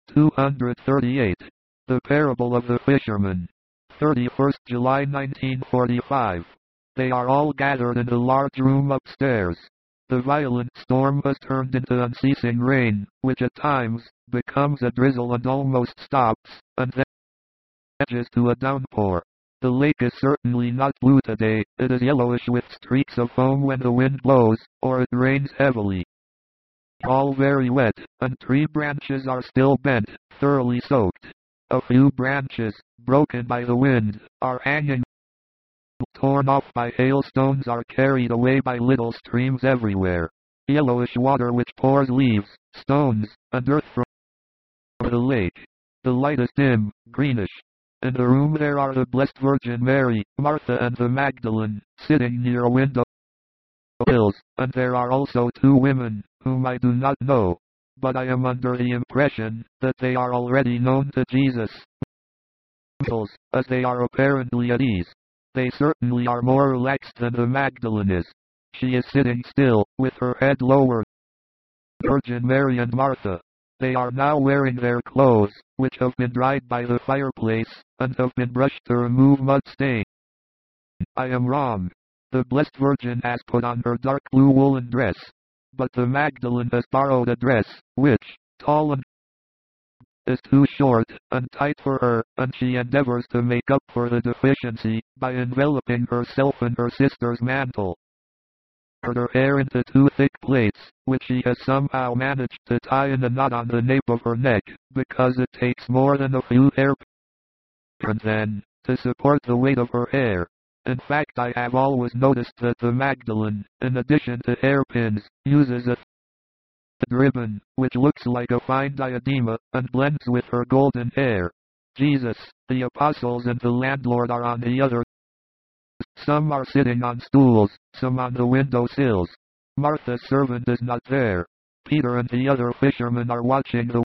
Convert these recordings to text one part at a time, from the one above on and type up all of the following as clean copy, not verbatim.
238. The Parable of the Fisherman. 31st July 1945. They are all gathered in the large room upstairs. The violent storm has turned into unceasing rain, which at times becomes a drizzle and almost stops, and then edges to a downpour. The lake is certainly not blue today, it is yellowish with streaks of foam when the wind blows, or it rains heavily. All very wet, and tree branches are still bent, thoroughly soaked. A few branches, broken by the wind, are hanging. Torn off by hailstones are carried away by little streams everywhere. Yellowish water which pours leaves, stones, and earth from the lake. The light is dim, greenish. In the room there are the Blessed Virgin Mary, Martha and the Magdalene, sitting near a window, and there are also two women, whom I do not know, but I am under the impression that they are already known to Jesus. As they are apparently at ease. They certainly are more relaxed than the Magdalene is. She is sitting still, with her head lowered. Virgin Mary and Martha. They are now wearing their clothes, which have been dried by the fireplace, and have been brushed to remove mud stain. I am wrong. The Blessed Virgin has put on her dark blue woolen dress, but the Magdalene has borrowed a dress, which, tall and is too short and tight for her, and she endeavors to make up for the deficiency by enveloping herself in her sister's mantle. Her hair into two thick plaits, which she has somehow managed to tie in a knot on the nape of her neck, because it takes more than a few hairpins then to support the weight of her hair. In fact, I have always noticed that the Magdalene, in addition to hairpins, uses a ribbon, which looks like a fine diadema, and blends with her golden hair. Jesus, the apostles and the landlord are on the other. Some are sitting on stools, some on the window sills. Martha's servant is not there. Peter and the other fishermen are watching the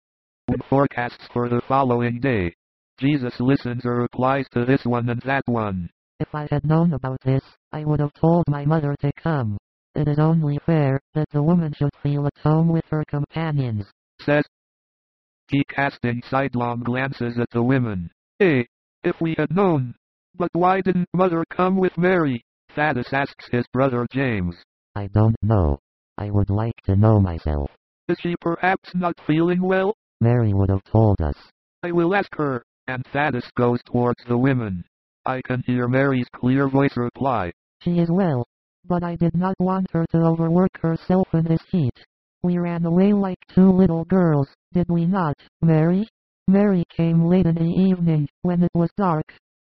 forecasts for the following day. Jesus listens or replies to this one and that one. If I had known about this, I would have told my mother to come. It is only fair that the woman should feel at home with her companions, says he, casting sidelong glances at the women. Hey, if we had known. But why didn't Mother come with Mary? Thaddeus asks his brother James. I don't know. I would like to know myself. Is she perhaps not feeling well? Mary would have told us. I will ask her, and Thaddeus goes towards the women. I can hear Mary's clear voice reply. She is well, but I did not want her to overwork herself in this heat. We ran away like two little girls, did we not, Mary? Mary came late in the evening, when it was dark.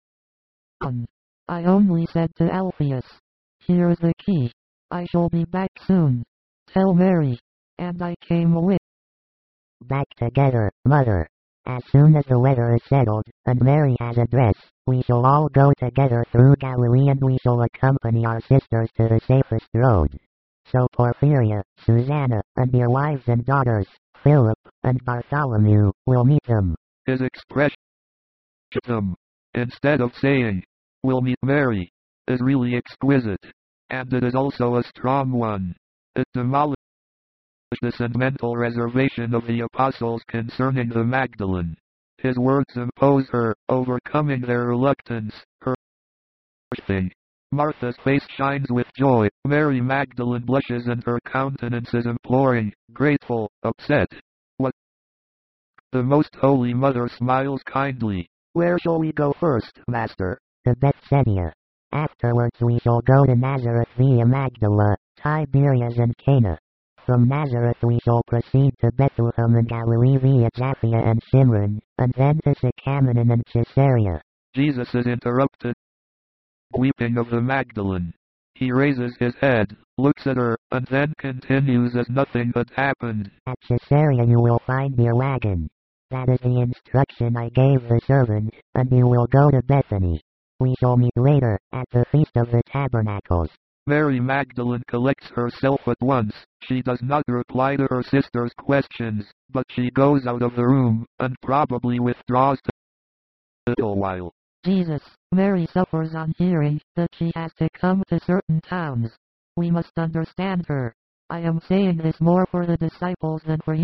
I only said to Alpheus, here is the key. I shall be back soon. Tell Mary. And I came away. Back together, Mother. As soon as the weather is settled, and Mary has a dress, we shall all go together through Galilee and we shall accompany our sisters to the safest road. So Porphyria, Susanna, and your wives and daughters, Philip, and Bartholomew, will meet them. His expression, instead of saying, we'll meet Mary, is really exquisite. And it is also a strong one. It demolishes the sentimental reservation of the apostles concerning the Magdalene. His words impose her, overcoming their reluctance, her thing. Martha's face shines with joy, Mary Magdalene blushes and her countenance is imploring, grateful, upset. What? The Most Holy Mother smiles kindly. Where shall we go first, Master? To Bethsaida. Afterwards we shall go to Nazareth via Magdala, Tiberias and Cana. From Nazareth we shall proceed to Bethlehem in Galilee via Japhia and Shimron, and then to Sycamon and Caesarea. Jesus is interrupted. Weeping of the Magdalene. He raises his head, looks at her, and then continues as nothing had happened. At Caesarea you will find your wagon. That is the instruction I gave the servant, and you will go to Bethany. We shall meet later, at the Feast of the Tabernacles. Mary Magdalene collects herself at once. She does not reply to her sister's questions, but she goes out of the room, and probably withdraws to a little while. Jesus, Mary suffers on hearing that she has to come to certain towns. We must understand her. I am saying this more for the disciples than for you.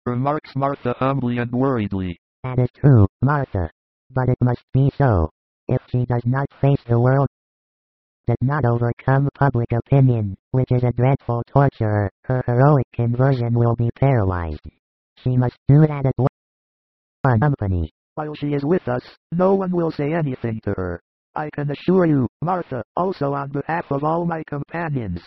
remarks Martha humbly and worriedly. That is true, Martha. But it must be so. If she does not face the world, does not overcome public opinion, which is a dreadful torturer, her heroic conversion will be paralyzed. She must do that at one company. While she is with us, no one will say anything to her. I can assure you, Martha, also on behalf of all my companions.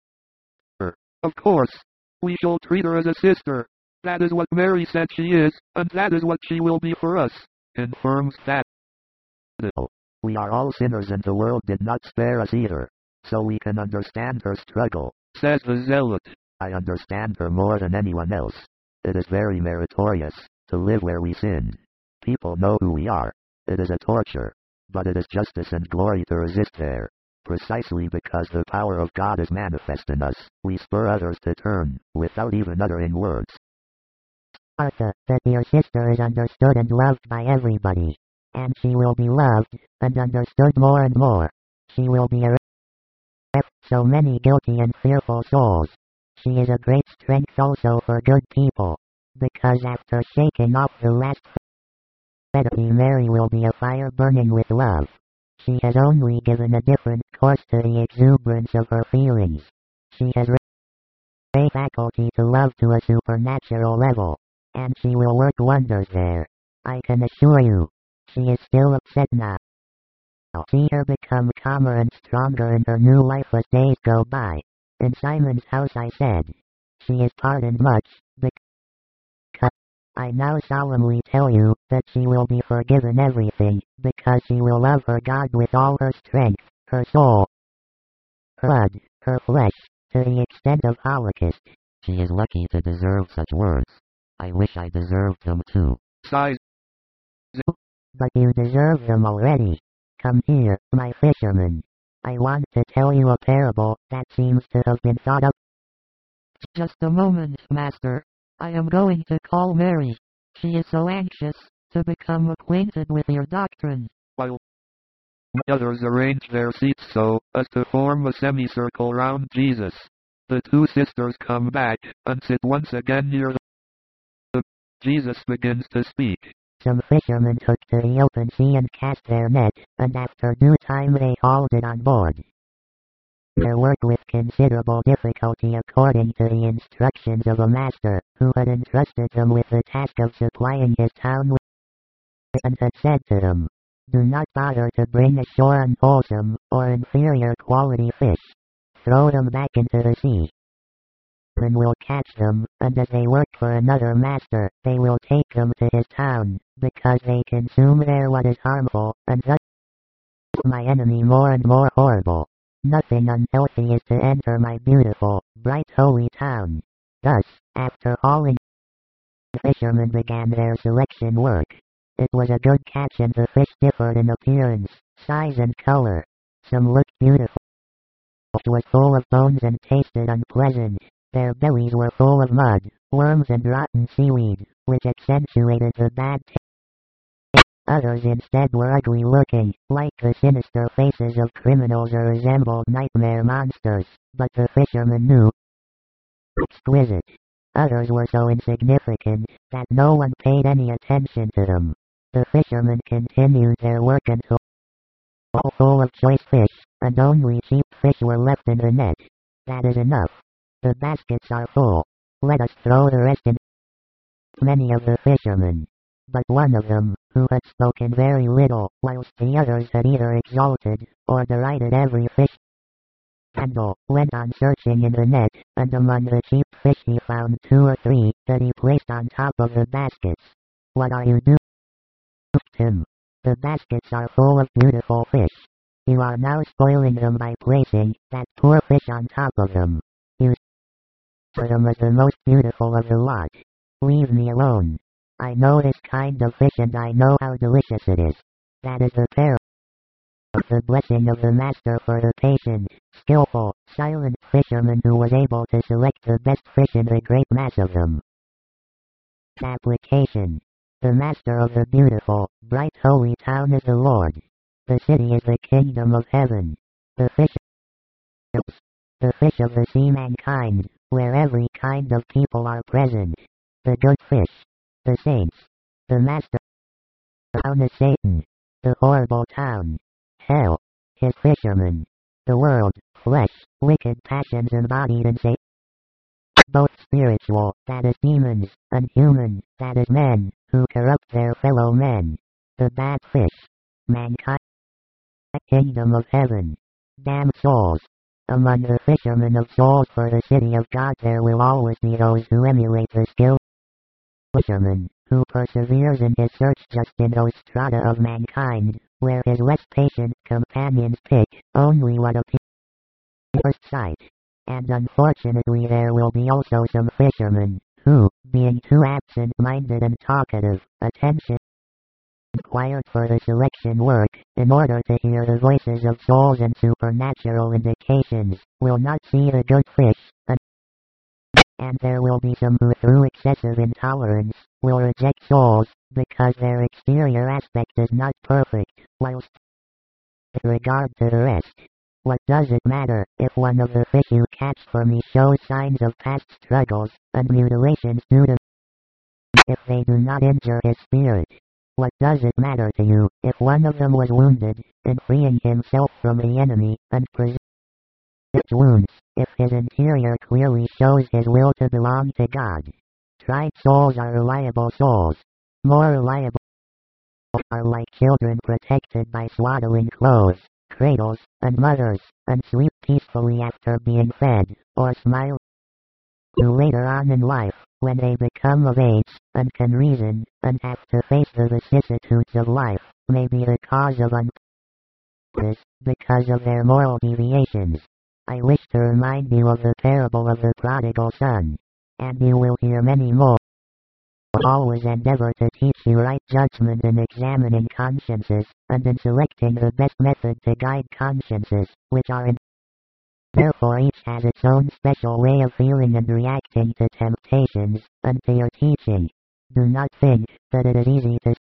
Of course. We shall treat her as a sister. That is what Mary said she is, and that is what she will be for us, confirms Thaddeus. We are all sinners and the world did not spare us either. So we can understand her struggle, says the zealot. I understand her more than anyone else. It is very meritorious to live where we sinned. People know who we are. It is a torture. But it is justice and glory to resist there. Precisely because the power of God is manifest in us, we spur others to turn, without even uttering words. Martha, that your sister is understood and loved by everybody. And she will be loved, and understood more and more. She will be a ref so many guilty and fearful souls. She is a great strength also for good people. Because after shaking off the last fetidity, Mary will be a fire burning with love. She has only given a different course to the exuberance of her feelings. She has raised faculty to love to a supernatural level. And she will work wonders there. I can assure you. She is still upset now. See her become calmer and stronger in her new life as days go by. In Simon's house I said. She is pardoned much, because I now solemnly tell you that she will be forgiven everything, because she will love her God with all her strength, her soul, her blood, her flesh, to the extent of Holocaust. She is lucky to deserve such words. I wish I deserved them too. Sighs. But you deserve them already. Come here, my fisherman. I want to tell you a parable that seems to have been thought up. Just a moment, Master. I am going to call Mary. She is so anxious to become acquainted with your doctrine. While the others arrange their seats so as to form a semicircle round Jesus, the two sisters come back and sit once again near the. Jesus begins to speak. Some fishermen took to the open sea and cast their net, and after due time they hauled it on board. Their work with considerable difficulty according to the instructions of a master, who had entrusted them with the task of supplying his town with, and had said to them, do not bother to bring ashore unwholesome, or inferior quality fish. Throw them back into the sea. And will catch them, and as they work for another master, they will take them to his town, because they consume there what is harmful, and thus my enemy more and more horrible. Nothing unhealthy is to enter my beautiful, bright holy town. Thus, after hauling, the fishermen began their selection work. It was a good catch and the fish differed in appearance, size and color. Some looked beautiful. It was full of bones and tasted unpleasant. Their bellies were full of mud, worms and rotten seaweed, which accentuated the bad taste. Others instead were ugly looking, like the sinister faces of criminals or resembled nightmare monsters, but the fishermen knew. Exquisite. Others were so insignificant, that no one paid any attention to them. The fishermen continued their work until full of choice fish, and only cheap fish were left in the net. That is enough. The baskets are full. Let us throw the rest in. Many of the fishermen, but one of them, who had spoken very little, whilst the others had either exalted, or derided every fish handle, went on searching in the net, and among the cheap fish he found 2 or 3, that he placed on top of the baskets. What are you doing? Him. The baskets are full of beautiful fish. You are now spoiling them by placing that poor fish on top of them. You for them as the most beautiful of the lot. Leave me alone. I know this kind of fish and I know how delicious it is. That is the parable of the blessing of the master for the patient, skillful, silent fisherman who was able to select the best fish in the great mass of them. Application. The master of the beautiful, bright holy town is the Lord. The city is the kingdom of heaven. The fish of the sea mankind, where every kind of people are present. The good fish. The saints. The master. Town is Satan. The horrible town. Hell. His fishermen. The world, flesh, wicked passions embodied in Satan. Both spiritual, that is demons, and human, that is men, who corrupt their fellow men. The bad fish. Mankind. Kingdom of heaven. Damned souls. Among the fishermen of souls for the city of God there will always be those who emulate the skill fisherman, who perseveres in his search just in those strata of mankind, where his less patient companions pick only what appears sight. And unfortunately there will be also some fishermen, who, being too absent-minded and talkative, attention required for the selection work, in order to hear the voices of souls and supernatural indications, will not see the good fish, and there will be some who through excessive intolerance, will reject souls, because their exterior aspect is not perfect, whilst with regard to the rest, what does it matter, if one of the fish you catch for me shows signs of past struggles, and mutilations due to if they do not injure his spirit? What does it matter to you, if one of them was wounded, in freeing himself from the enemy, and preserved wounds, if his interior clearly shows his will to belong to God? Tried souls are reliable souls. More reliable are like children protected by swaddling clothes, cradles, and mothers, and sleep peacefully after being fed, or smile who later on in life, when they become of age, and can reason, and have to face the vicissitudes of life, may be the cause of unhappiness, because of their moral deviations. I wish to remind you of the parable of the prodigal son, and you will hear many more. Always endeavor to teach you right judgment in examining consciences, and in selecting the best method to guide consciences, which are in. Therefore each has its own special way of feeling and reacting to temptations, and to your teaching. Do not think that it is easy to.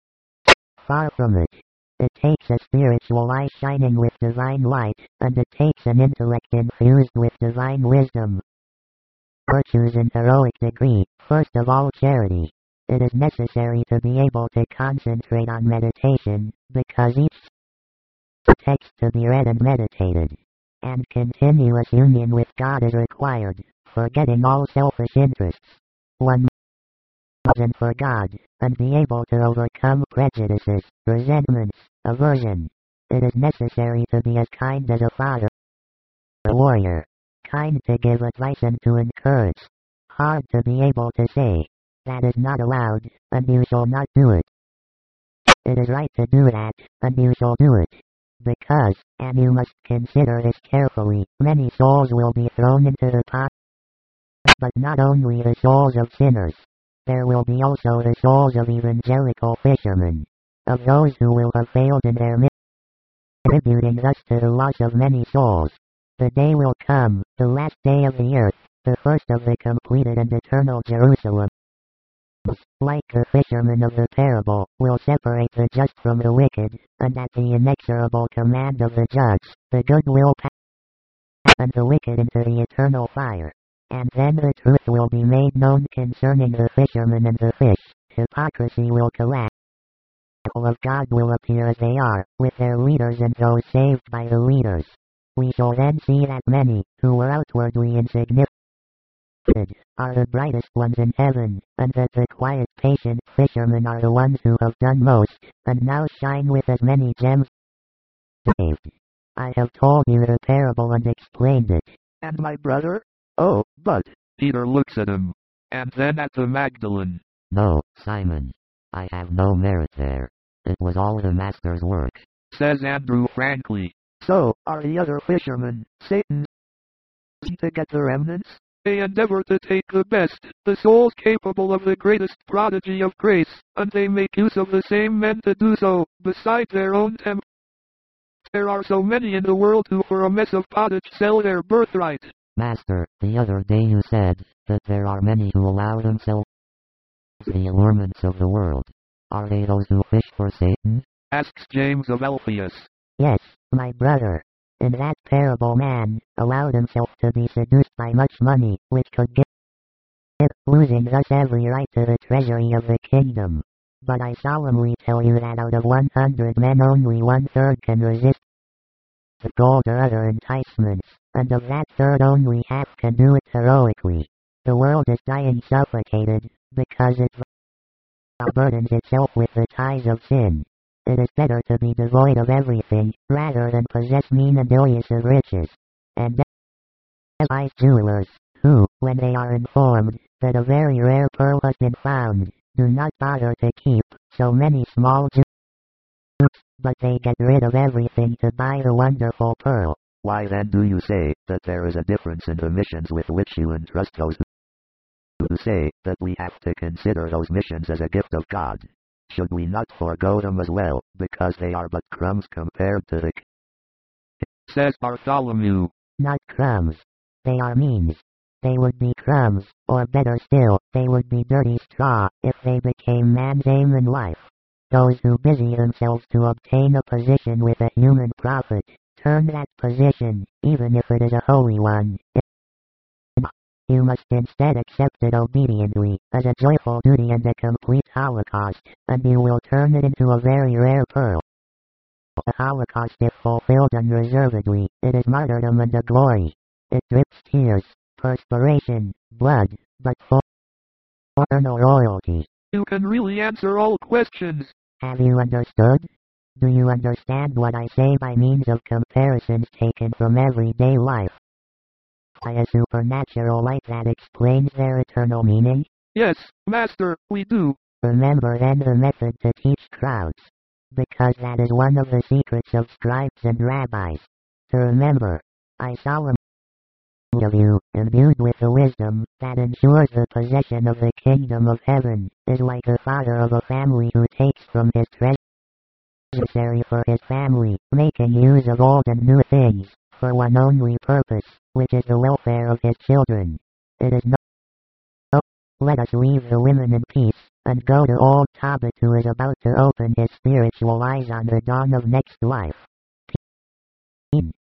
Far from it. It takes a spiritual eye shining with divine light, and it takes an intellect infused with divine wisdom. Virtues in heroic degree, first of all charity. It is necessary to be able to concentrate on meditation, because each text to be read and meditated. And continuous union with God is required, forgetting all selfish interests. One and for God, and be able to overcome prejudices, resentments, aversion. It is necessary to be as kind as a father, a warrior, kind to give advice and to encourage, hard to be able to say, that is not allowed, and you shall not do it. It is right to do that, and you shall do it. Because, and you must consider this carefully, many souls will be thrown into the pot, but not only the souls of sinners. There will be also the souls of evangelical fishermen, of those who will have failed in their mission, contributing thus to the loss of many souls. The day will come, the last day of the earth, the first of the completed and eternal Jerusalem, like the fishermen of the parable, will separate the just from the wicked, and at the inexorable command of the judge, the good will pass, and the wicked into the eternal fire. And then the truth will be made known concerning the fishermen and the fish. Hypocrisy will collapse. The people of God will appear as they are, with their leaders and those saved by the leaders. We shall then see that many, who were outwardly insignificant, are the brightest ones in heaven, and that the quiet, patient fishermen are the ones who have done most, and now shine with as many gems. Saved. I have told you the parable and explained it. And my brother? Oh, but. Peter looks at him, and then at the Magdalene. No, Simon. I have no merit there. It was all the Master's work, says Andrew frankly. So, are the other fishermen, Satan's, to get the remnants? They endeavor to take the best, the souls capable of the greatest prodigy of grace, and they make use of the same men to do so, beside their own temper. There are so many in the world who for a mess of pottage sell their birthright. Master, the other day you said that there are many who allow themselves the allurements of the world. Are they those who fish for Satan? Asks James of Alphaeus. Yes, my brother. In that parable man allowed himself to be seduced by much money, which could give losing thus every right to the treasury of the kingdom. But I solemnly tell you that out of 100 men only 1/3 can resist the gold or other enticements, and of that third only half can do it heroically. The world is dying suffocated, because it burdens itself with the ties of sin. It is better to be devoid of everything, rather than possess mean and illusive riches. And wise jewelers, who, when they are informed that a very rare pearl has been found, do not bother to keep so many small jewels, but they get rid of everything to buy the wonderful pearl. Why then do you say that there is a difference in the missions with which you entrust those who say that we have to consider those missions as a gift of God? Should we not forego them as well, because they are but crumbs compared to the says Bartholomew. Not crumbs. They are means. They would be crumbs, or better still, they would be dirty straw, if they became man's aim in life. Those who busy themselves to obtain a position with a human profit, turn that position, even if it is a holy one. You must instead accept it obediently, as a joyful duty and a complete holocaust, and you will turn it into a very rare pearl. A holocaust, if fulfilled unreservedly, it is martyrdom and a glory. It drips tears, perspiration, blood, but for eternal royalty. You can really answer all questions. Have you understood? Do you understand what I say by means of comparisons taken from everyday life? By a supernatural light that explains their eternal meaning? Yes, Master, we do. Remember then the method to teach crowds, because that is one of the secrets of scribes and rabbis. To remember, I solemnly of you, imbued with the wisdom that ensures the possession of the kingdom of heaven, is like the father of a family who takes from his treasure necessary for his family, making use of old and new things, for one only purpose, which is the welfare of his children. It is no. Let us leave the women in peace, and go to old Tobit, who is about to open his spiritual eyes on the dawn of next life.